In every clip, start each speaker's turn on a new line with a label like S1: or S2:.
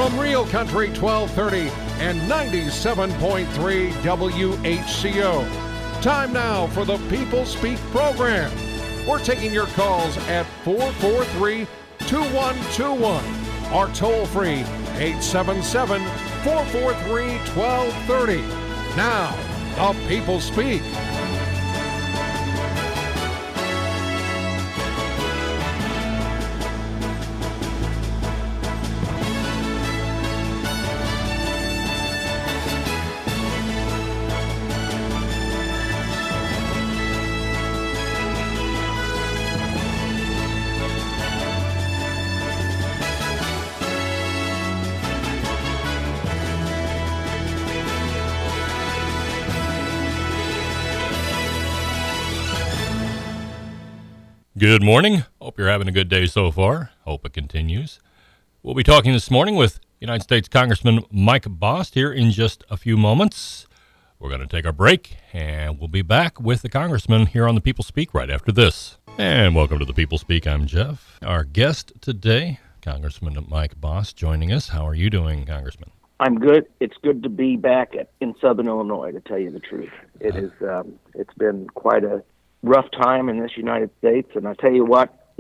S1: from Real Country 1230 and 97.3 WHCO. Time now for the People Speak program. We're taking your calls at 443-2121 or toll free 877-443-1230. Now, the People Speak.
S2: Good morning. Hope you're having a good day so far. Hope it continues. We'll be talking this morning with United States Congressman Mike Bost here in just a few moments. We're going to take our break, and we'll be back with the Congressman here on the People Speak right after this. And welcome to the People Speak. I'm Jeff. Our guest today, Congressman Mike Bost, joining us. How are you doing, Congressman?
S3: I'm good. It's good to be back in Southern Illinois, to tell you the truth. It is. It's been quite a rough time in this United States, and I tell you what,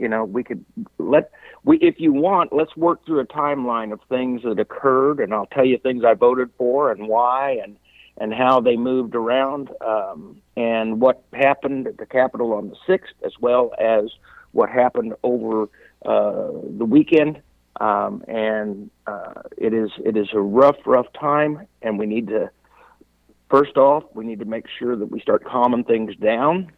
S3: if you want, let's work through a timeline of things that occurred, and I'll tell you things I voted for and why, and how they moved around, and what happened at the Capitol on the 6th, as well as what happened over the weekend. It is a rough time, and we need to, first off, make sure that we start calming things down.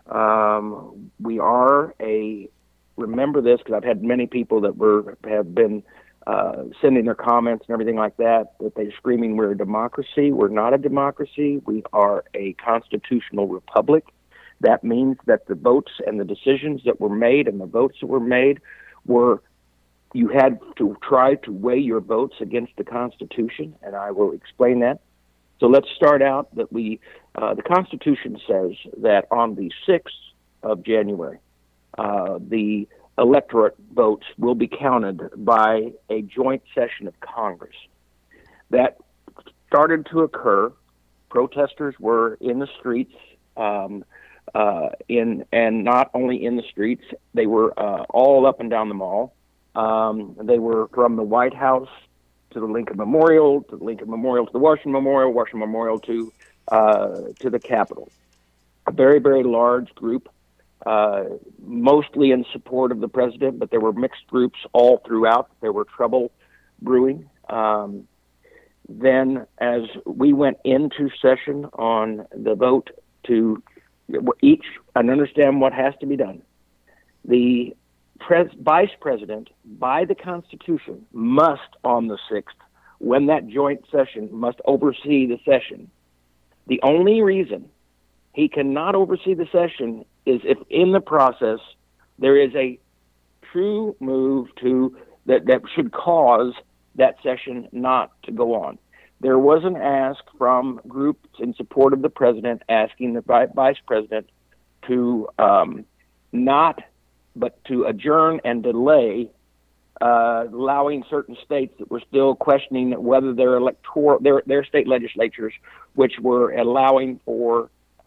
S3: Remember this, because I've had many people that have been sending their comments and everything like that they're screaming we're a democracy. We're not a democracy. We are a constitutional republic. That means that the votes and the decisions that were made and the votes that were made you had to try to weigh your votes against the Constitution, and I will explain that. So let's start out that the Constitution says that on the 6th of January, the electorate votes will be counted by a joint session of Congress. That started to occur. Protesters were in the streets, and not only in the streets, they were all up and down the mall. They were from the White House to the Lincoln Memorial, to the Washington Memorial to the Capitol. A very, very large group, mostly in support of the president, but there were mixed groups all throughout. There were trouble brewing. Then as we went into session on the vote to each and understand what has to be done, the Vice President, by the Constitution, must on the 6th, when that joint session, must oversee the session. The only reason he cannot oversee the session is if in the process there is a true move that should cause that session not to go on. There was an ask from groups in support of the president asking the Vice President to but to adjourn and delay, allowing certain states that were still questioning whether their state legislatures, which were allowing for,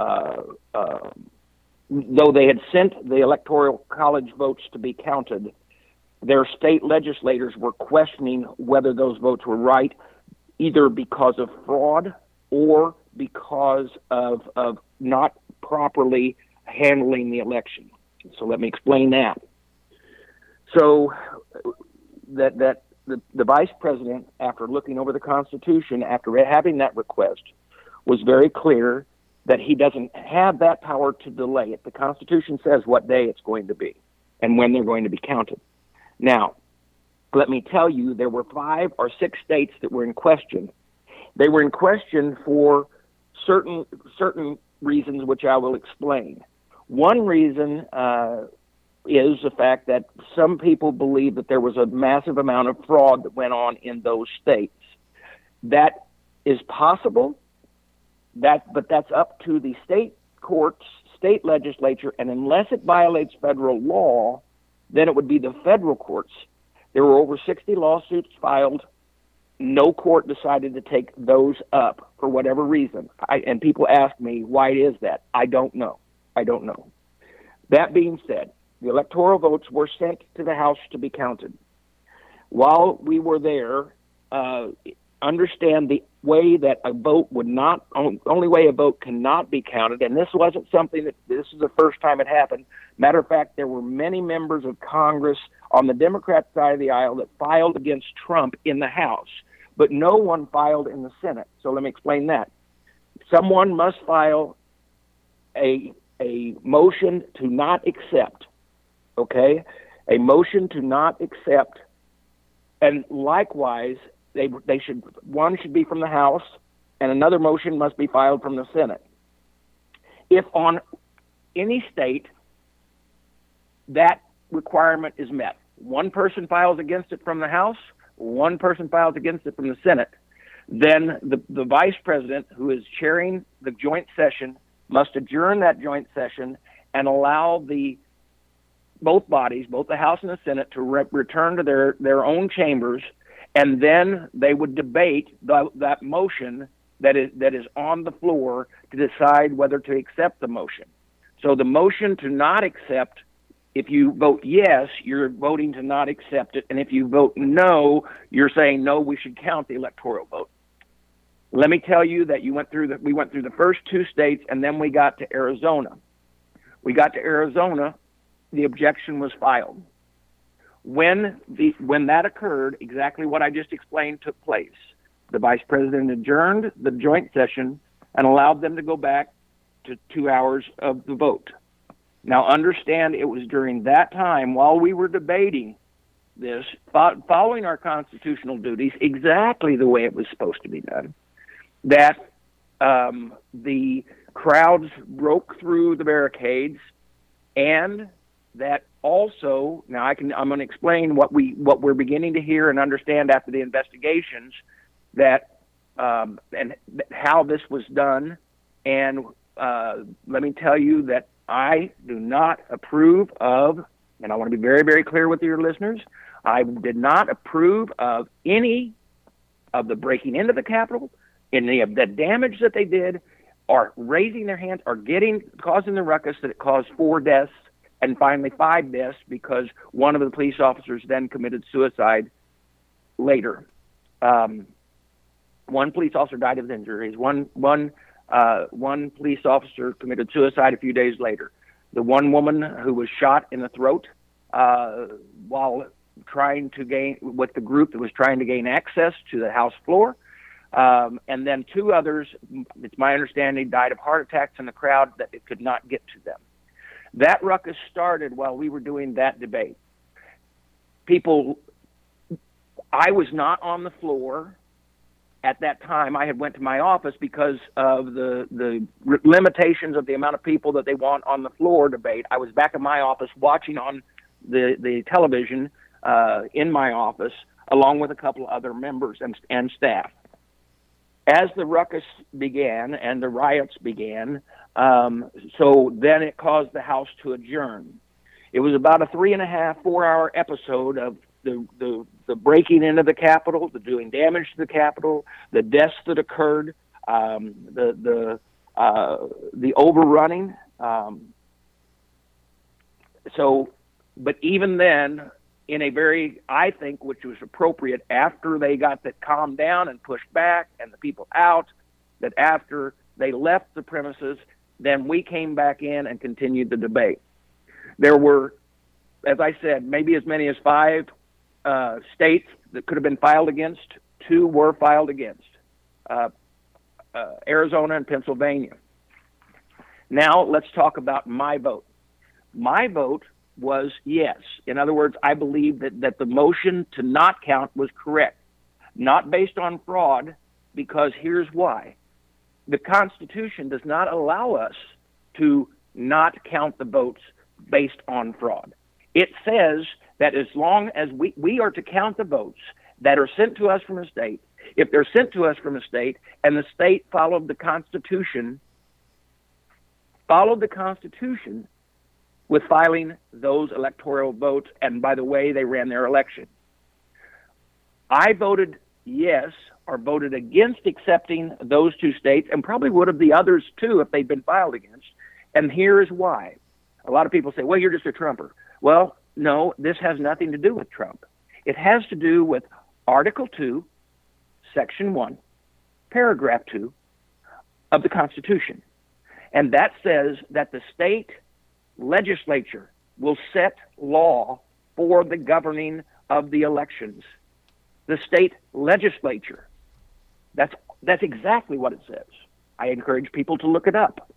S3: though they had sent the Electoral College votes to be counted, their state legislators were questioning whether those votes were right, either because of fraud or because of not properly handling the election. So let me explain that. So that the Vice President, after looking over the Constitution, after having that request, was very clear that he doesn't have that power to delay it. The Constitution says what day it's going to be and when they're going to be counted. Now, let me tell you, there were 5 or 6 states that were in question. They were in question for certain reasons, which I will explain. One reason is the fact that some people believe that there was a massive amount of fraud that went on in those states. That is possible, but that's up to the state courts, state legislature, and unless it violates federal law, then it would be the federal courts. There were over 60 lawsuits filed no court decided to take those up for whatever reason. And people ask me, why is that? I don't know. That being said, the electoral votes were sent to the House to be counted. While we were there, understand the way that a vote only way a vote cannot be counted, and this wasn't something this is the first time it happened. Matter of fact, there were many members of Congress on the Democrat side of the aisle that filed against Trump in the House, but no one filed in the Senate. So let me explain that. Someone must file a motion to not accept, okay? A motion to not accept, and likewise, one should be from the House, and another motion must be filed from the Senate. If on any state that requirement is met, one person files against it from the House, one person files against it from the Senate, then the vice president, who is chairing the joint session, must adjourn that joint session and allow both bodies, both the House and the Senate, to return to their own chambers, and then they would debate that motion that is on the floor to decide whether to accept the motion. So the motion to not accept, if you vote yes, you're voting to not accept it, and if you vote no, you're saying no, we should count the electoral vote. Let me tell you that we went through the first two states, and then we got to Arizona. We got to Arizona, the objection was filed. When that occurred, exactly what I just explained took place. The vice president adjourned the joint session and allowed them to go back to 2 hours of the vote. Now understand, it was during that time, while we were debating this, following our constitutional duties exactly the way it was supposed to be done, that the crowds broke through the barricades, and that also, now I'm going to explain what we're beginning to hear and understand after the investigations, that and how this was done. And let me tell you that I do not approve of, and I want to be very, very clear with your listeners, I did not approve of any of the breaking into the Capitol, any of the damage that they did, or raising their hands, or causing the ruckus that it caused 4 deaths and finally 5 deaths, because one of the police officers then committed suicide later. One police officer died of injuries. One police officer committed suicide a few days later. The one woman who was shot in the throat while trying to with the group that was trying to gain access to the House floor. And then 2 others, it's my understanding, died of heart attacks in the crowd that it could not get to them. That ruckus started while we were doing that debate. I was not on the floor at that time. I had went to my office because of the limitations of the amount of people that they want on the floor debate. I was back in my office watching on the television in my office, along with a couple of other members and staff. As the ruckus began and the riots began, so then it caused the House to adjourn. It was about a 3.5, 4-hour episode of the breaking into the Capitol, the doing damage to the Capitol, the deaths that occurred, the overrunning. But even then, in a very, I think, which was appropriate, after they got that calmed down and pushed back and the people out, that after they left the premises, then we came back in and continued the debate. There were, as I said, maybe as many as 5 states that could have been filed against. 2 were filed against, Arizona and Pennsylvania. Now let's talk about my vote. My vote was yes. In other words, I believe that the motion to not count was correct, not based on fraud, because here's why. The Constitution does not allow us to not count the votes based on fraud. It says that as long as we are to count the votes that are sent to us from a state, if they're sent to us from a state and the state followed the Constitution with filing those electoral votes, and by the way, they ran their election. I voted yes or voted against accepting those two states, and probably would have the others too if they'd been filed against. And here is why. A lot of people say, well, you're just a Trumper. Well, no, this has nothing to do with Trump. It has to do with Article 2, Section 1, Paragraph 2 of the Constitution. And that says that the state legislature will set law for the governing of the elections. The state legislature. That's exactly what it says. I encourage people to look it up.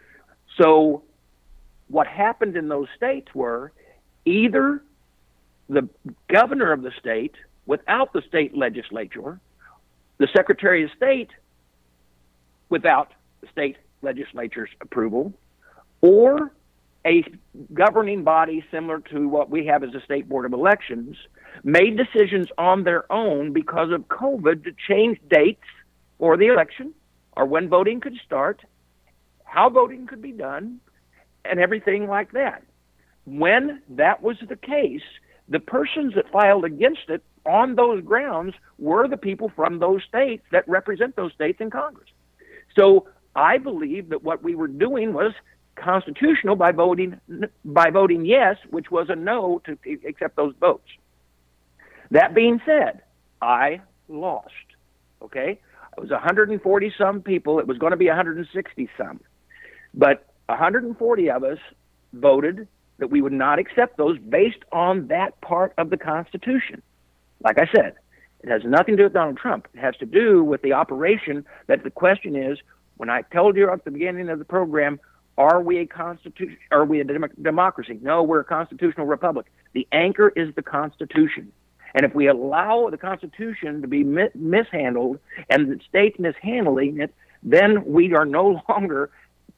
S3: So what happened in those states were either the governor of the state, without the state legislature, the Secretary of State, without the state legislature's approval, or a governing body similar to what we have as a state board of elections, made decisions on their own because of COVID to change dates for the election, or when voting could start, how voting could be done, and everything like that. When that was the case, the persons that filed against it on those grounds were the people from those states that represent those states in Congress. So I believe that what we were doing was constitutional by voting yes, which was a no to accept those votes. That being said, I lost. Okay, it was 140 some people. It was going to be 160 some, but 140 of us voted that we would not accept those based on that part of the Constitution. Like I said, it has nothing to do with Donald Trump. It has to do with the operation. That the question is, when I told you at the beginning of the program, are we a democracy? No, we're a constitutional republic. The anchor is the Constitution. And if we allow the Constitution to be mishandled and the states mishandling it, then we are no longer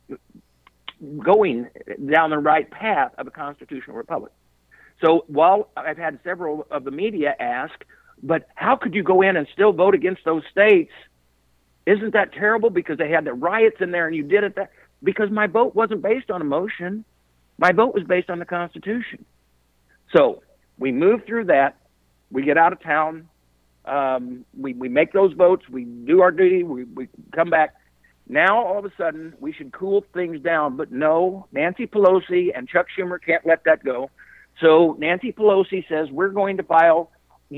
S3: going down the right path of a constitutional republic. So while I've had several of the media ask, but how could you go in and still vote against those states? Isn't that terrible because they had the riots in there and you did it? Because my vote wasn't based on emotion. My vote was based on the Constitution. So we move through that. We get out of town. We make those votes. We do our duty. We come back. Now, all of a sudden, we should cool things down. But no, Nancy Pelosi and Chuck Schumer can't let that go. So Nancy Pelosi says we're going to file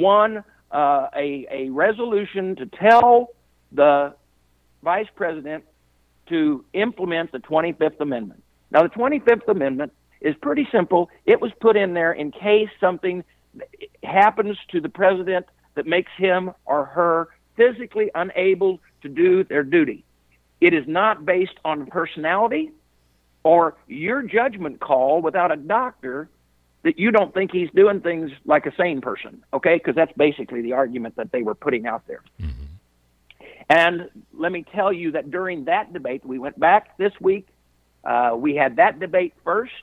S3: a resolution to tell the vice president to implement the 25th Amendment. Now, the 25th Amendment is pretty simple. It was put in there in case something happens to the president that makes him or her physically unable to do their duty. It is not based on personality or your judgment call without a doctor that you don't think he's doing things like a sane person, okay? Because that's basically the argument that they were putting out there. Mm-hmm. And let me tell you that during that debate, we went back this week. We had that debate first.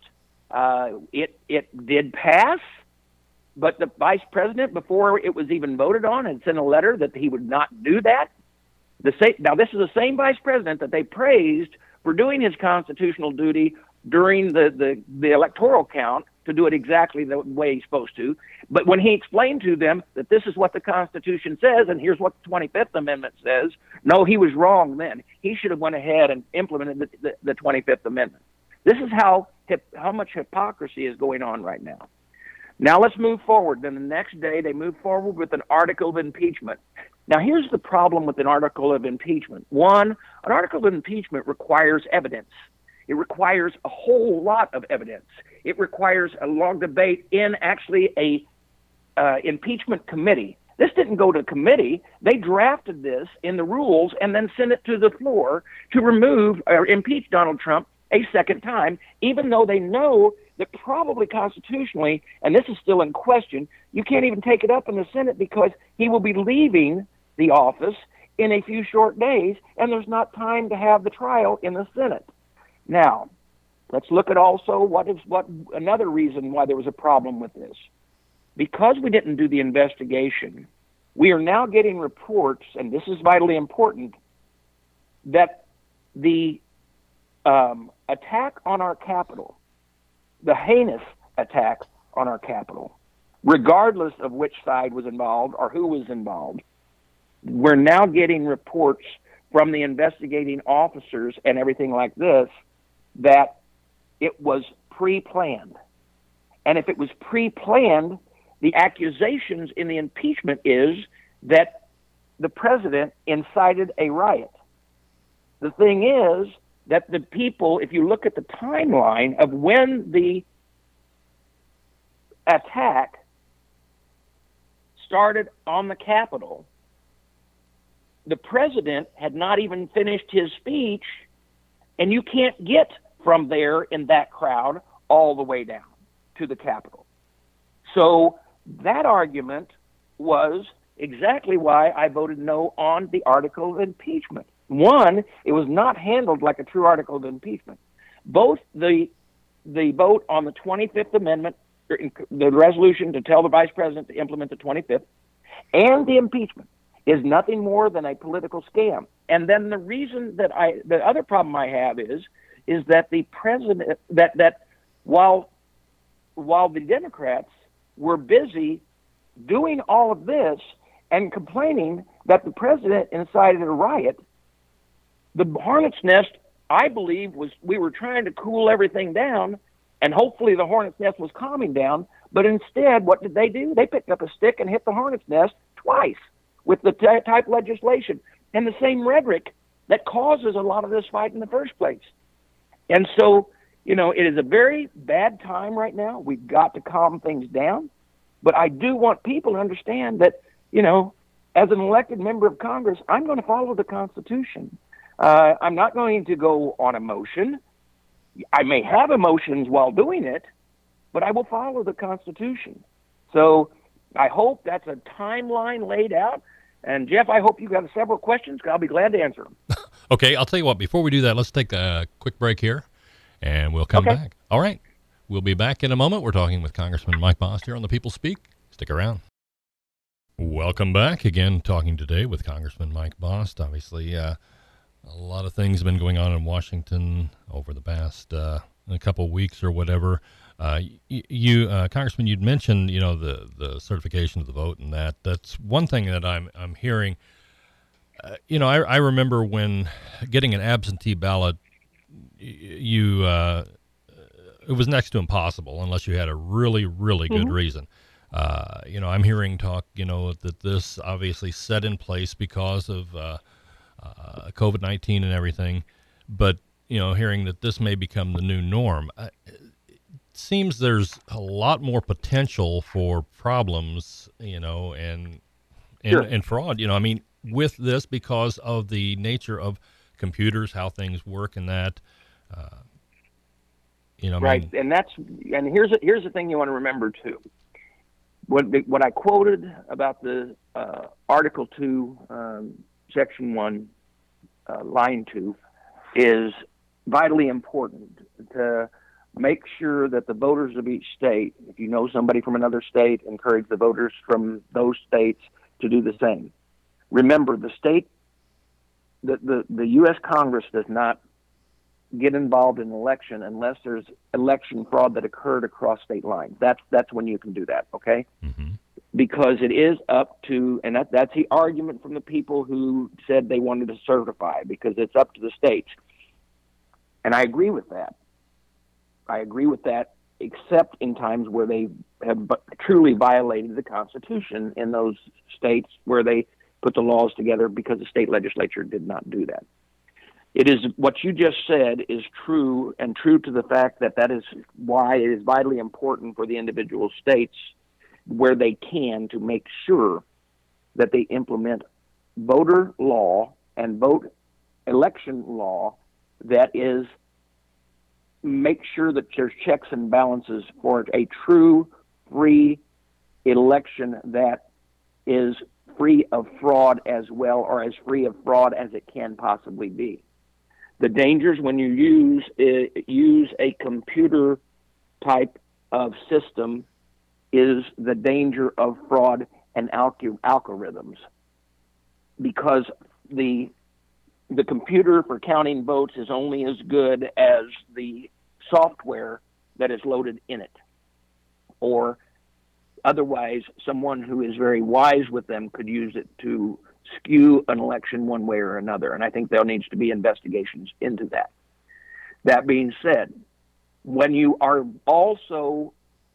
S3: It did pass, but the vice president, before it was even voted on, had sent a letter that he would not do that. Now, this is the same vice president that they praised for doing his constitutional duty during the electoral count to do it exactly the way he's supposed to. But when he explained to them that this is what the Constitution says and here's what the 25th Amendment says, no, he was wrong then. He should have went ahead and implemented the 25th Amendment. This is how much hypocrisy is going on right now. Now let's move forward. Then the next day they move forward with an article of impeachment. Now here's the problem with an article of impeachment. One, an article of impeachment requires evidence. It requires a whole lot of evidence. It requires a long debate in actually a impeachment committee. This didn't go to committee. They drafted this in the rules and then sent it to the floor to remove or impeach Donald Trump a second time, even though they know that probably constitutionally, and this is still in question, you can't even take it up in the Senate because he will be leaving the office in a few short days, and there's not time to have the trial in the Senate. Now, let's look at also what another reason why there was a problem with this. Because we didn't do the investigation, we are now getting reports, and this is vitally important, that the attack on our Capitol, the heinous attack on our Capitol, regardless of which side was involved or who was involved, we're now getting reports from the investigating officers and everything like this that it was pre-planned. And if it was pre-planned, the accusations in the impeachment is that the president incited a riot. The thing is that the people, if you look at the timeline of when the attack started on the Capitol, the president had not even finished his speech, and you can't get from there in that crowd all the way down to the Capitol. So that argument was exactly why I voted no on the article of impeachment. One, it was not handled like a true article of impeachment. Both the vote on the 25th Amendment, the resolution to tell the vice president to implement the 25th, and the impeachment is nothing more than a political scam. And then the reason that the other problem I have is that the president, that while the Democrats were busy doing all of this and complaining that the president incited a riot, the hornet's nest, I believe, was we were trying to cool everything down, and hopefully the hornet's nest was calming down. But instead, what did they do? They picked up a stick and hit the hornet's nest twice with the type legislation and the same rhetoric that causes a lot of this fight in the first place. And so, it is a very bad time right now. We've got to calm things down. But I do want people to understand that, as an elected member of Congress, I'm going to follow the Constitution. I'm not going to go on emotion. I may have emotions while doing it, but I will follow the Constitution. So I hope that's a timeline laid out. And, Jeff, I hope you got several questions. I'll be glad to answer them.
S2: Okay, I'll tell you what. Before we do that, let's take a quick break here, and we'll come back. All right. We'll be back in a moment. We're talking with Congressman Mike Bost here on The People Speak. Stick around. Welcome back. Again, talking today with Congressman Mike Bost. Obviously, a lot of things have been going on in Washington over the past a couple of weeks or whatever. Congressman, you'd mentioned, the certification of the vote, and that's one thing that I'm hearing. I remember when getting an absentee ballot, it was next to impossible unless you had a really, really good reason. I'm hearing talk, that this obviously set in place because of COVID-19 and everything, but, hearing that this may become the new norm. It seems there's a lot more potential for problems, and fraud, with this because of the nature of computers, how things work and that,
S3: Right. And here's the thing you want to remember too. What I quoted about the Article 2, Section 1, Line 2 is vitally important to make sure that the voters of each state, if you know somebody from another state, encourage the voters from those states to do the same. Remember, the U.S. Congress does not get involved in an election unless there's election fraud that occurred across state lines. That's when you can do that, okay? Mm-hmm. Because it is up to, and that's the argument from the people who said they wanted to certify, because it's up to the states. And I agree with that. Except in times where they have truly violated the Constitution in those states where they put the laws together because the state legislature did not do that. It is what you just said is true, and true to the fact that is why it is vitally important for the individual states where they can to make sure that they implement voter law and vote election law that is make sure that there's checks and balances for a true free election that is free of fraud as well, or as free of fraud as it can possibly be. The dangers when you use a computer type of system is the danger of fraud and algorithms, because the computer for counting votes is only as good as the software that is loaded in it. Or otherwise, someone who is very wise with them could use it to skew an election one way or another. And I think there needs to be investigations into that. That being said, when you are also,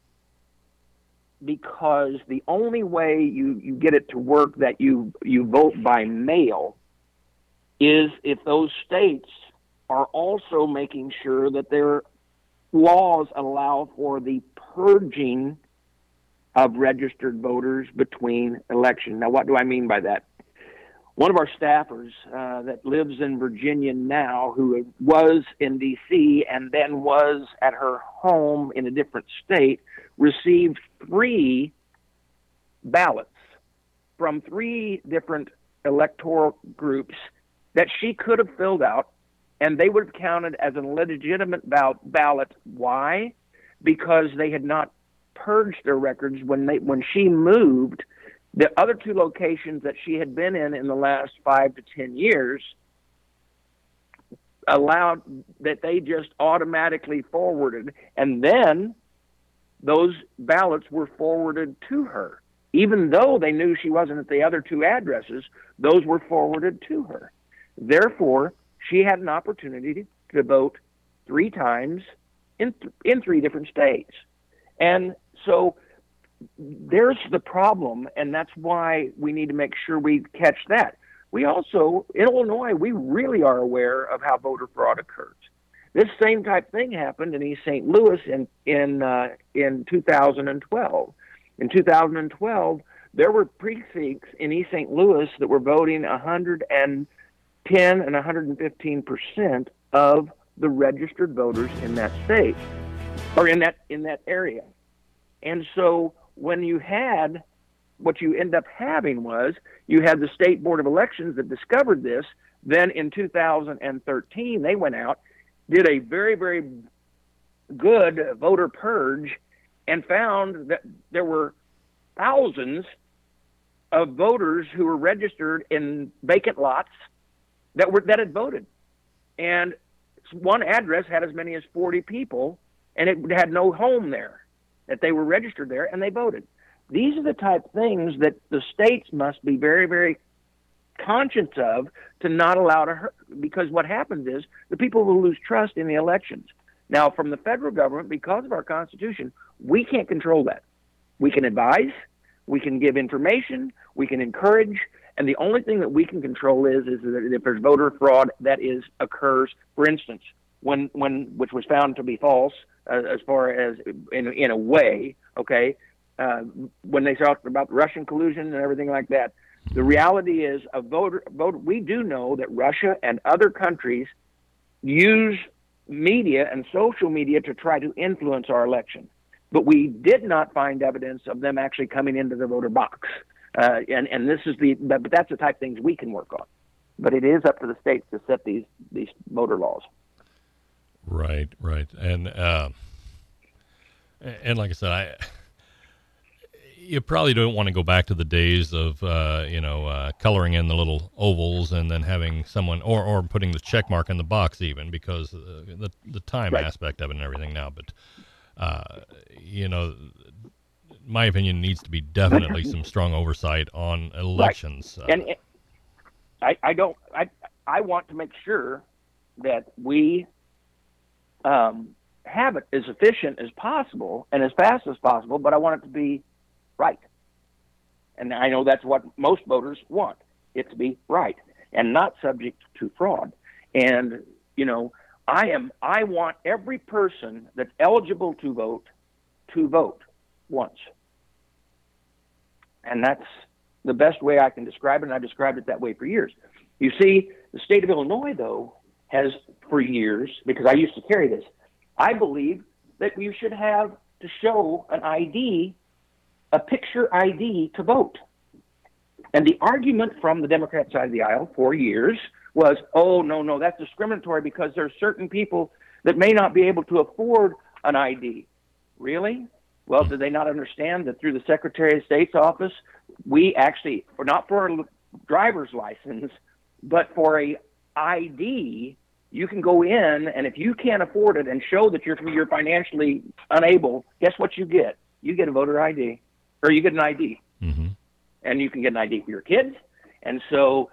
S3: because the only way you get it to work that you vote by mail is if those states are also making sure that their laws allow for the purging of registered voters between elections. Now, what do I mean by that? One of our staffers that lives in Virginia now, who was in D.C. and then was at her home in a different state, received 3 ballots from 3 different electoral groups that she could have filled out, and they would have counted as a legitimate ballot. Why? Because they had not purged their records when she moved. The other 2 locations that she had been in the last 5 to 10 years allowed that they just automatically forwarded, and then those ballots were forwarded to her. Even though they knew she wasn't at the other 2 addresses, those were forwarded to her. Therefore, she had an opportunity to vote 3 times in 3 different states. And so there's the problem, and that's why we need to make sure we catch that. We also, in Illinois, we really are aware of how voter fraud occurs. This same type thing happened in East St. Louis in 2012. In 2012, there were precincts in East St. Louis that were voting 110 and 115% of the registered voters in that state, or in that area. And so when you had, what you end up having was, you had the State Board of Elections that discovered this. Then in 2013, they went out, did a very, very good voter purge, and found that there were thousands of voters who were registered in vacant lots that had voted. And one address had as many as 40 people, and it had no home there, that they were registered there, and they voted. These are the type of things that the states must be very, very conscious of to not allow to hurt, because what happens is the people will lose trust in the elections. Now, from the federal government, because of our Constitution, we can't control that. We can advise, we can give information, we can encourage, and the only thing that we can control is that if there's voter fraud that occurs, for instance, which was found to be false, as far as in a way, okay, when they talked about Russian collusion and everything like that. The reality is we do know that Russia and other countries use media and social media to try to influence our election. But we did not find evidence of them actually coming into the voter box. And this is but that's the type of things we can work on. But it is up to the states to set these voter laws.
S2: Right. And like I said, you probably don't want to go back to the days of, coloring in the little ovals and then having someone, or putting the check mark in the box even, because the time aspect of it and everything now. But, my opinion needs to be definitely some strong oversight on elections.
S3: Right. And I want to make sure that we have it as efficient as possible and as fast as possible, but I want it to be right. And I know that's what most voters want, it to be right and not subject to fraud. And, I want every person that's eligible to vote once. And that's the best way I can describe it, and I've described it that way for years. You see, the state of Illinois, though, has for years, because I used to carry this, I believe that you should have to show an ID, a picture ID, to vote. And the argument from the Democrat side of the aisle for years was, oh, no, that's discriminatory because there's certain people that may not be able to afford an ID. Really? Well, did they not understand that through the Secretary of State's office, we actually, not for a driver's license, but for a ID, you can go in, and if you can't afford it and show that you're financially unable, guess what you get? You get a voter ID, or you get an ID. Mm-hmm. And you can get an ID for your kids, And so,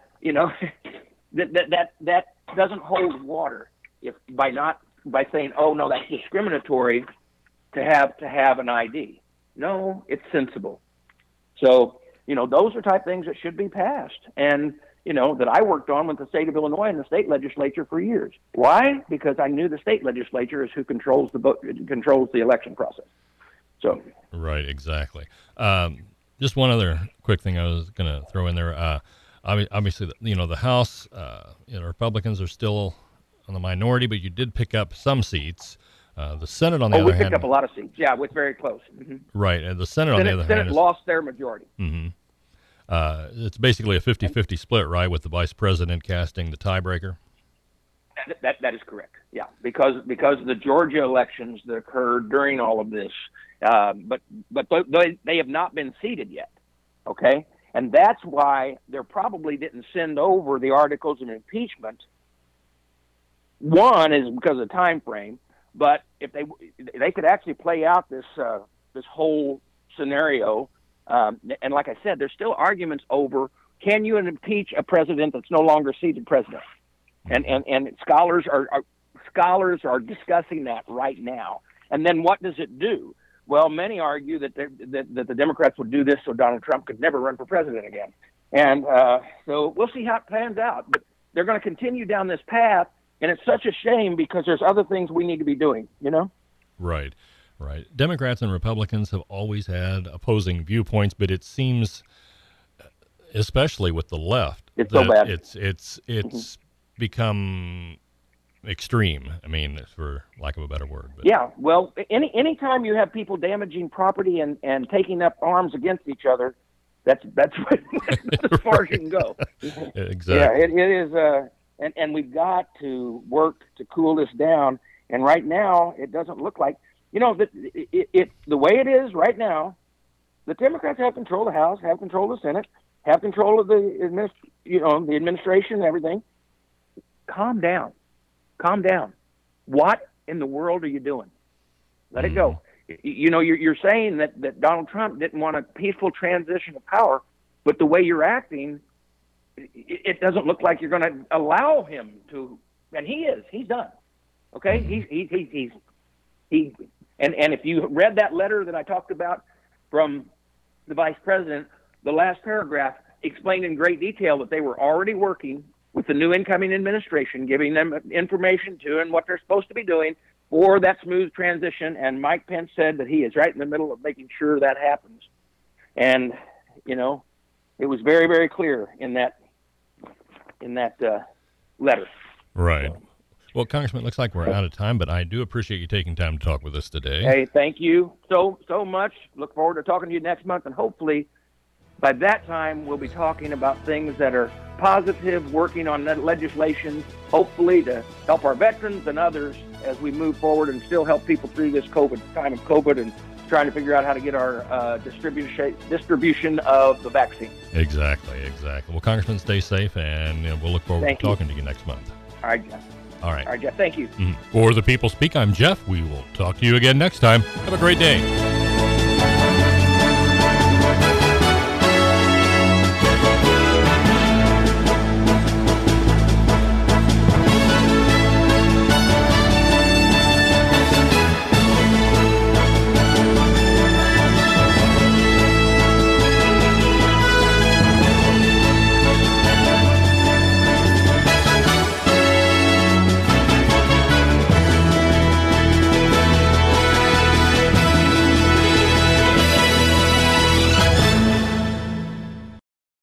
S3: that doesn't hold water if by saying, oh no, that's discriminatory to have an ID. No, it's sensible. So, those are type things that should be passed, and that I worked on with the state of Illinois and the state legislature for years. Why? Because I knew the state legislature is who controls the election process. So
S2: right, exactly. Just one other quick thing I was going to throw in there. Obviously, the House, Republicans are still on the minority, but you did pick up some seats. The Senate, on the other hand,
S3: we picked up a lot of seats. Yeah, with very close. Mm-hmm.
S2: Right, and the Senate on the other hand,
S3: lost their majority.
S2: Mm-hmm. It's basically a 50-50 split, right, with the vice president casting the tiebreaker.
S3: That is correct. Yeah, because of the Georgia elections that occurred during all of this, but they have not been seated yet. Okay, and that's why they probably didn't send over the articles of impeachment. One is because of the time frame, but if they could actually play out this whole scenario, and like I said, there's still arguments over, can you impeach a president that's no longer seated president? And scholars are discussing that right now. And then what does it do? Well, many argue that the Democrats would do this so Donald Trump could never run for president again. And so we'll see how it pans out. But they're going to continue down this path, and it's such a shame because there's other things we need to be doing,
S2: Right. Democrats and Republicans have always had opposing viewpoints, but it seems, especially with the left,
S3: it's so bad.
S2: It's become extreme. I mean, for lack of a better word. But.
S3: Yeah. Well, any time you have people damaging property and taking up arms against each other, that's as far as you can go.
S2: Exactly.
S3: Yeah, it is. And we've got to work to cool this down. And right now, it doesn't look like. The way it is right now, the Democrats have control of the House, have control of the Senate, have control of the administration and everything. Calm down. What in the world are you doing? Let it go. You're saying that Donald Trump didn't want a peaceful transition of power, but the way you're acting, it doesn't look like you're going to allow him to. And he's done. Okay, he. And if you read that letter that I talked about from the vice president, the last paragraph explained in great detail that they were already working with the new incoming administration, giving them information to and what they're supposed to be doing for that smooth transition. And Mike Pence said that he is right in the middle of making sure that happens. And, it was very, very clear in that letter.
S2: Right. Well, Congressman, it looks like we're out of time, but I do appreciate you taking time to talk with us today.
S3: Hey, thank you so much. Look forward to talking to you next month, and hopefully by that time we'll be talking about things that are positive, working on legislation, hopefully to help our veterans and others as we move forward and still help people through this time of COVID and trying to figure out how to get our distribution of the vaccine.
S2: Exactly. Well, Congressman, stay safe, and we'll look forward to talking to you next month.
S3: All right, Jeff.
S2: All right,
S3: Jeff. Thank you.
S2: For The People Speak, I'm Jeff. We will talk to you again next time. Have a great day.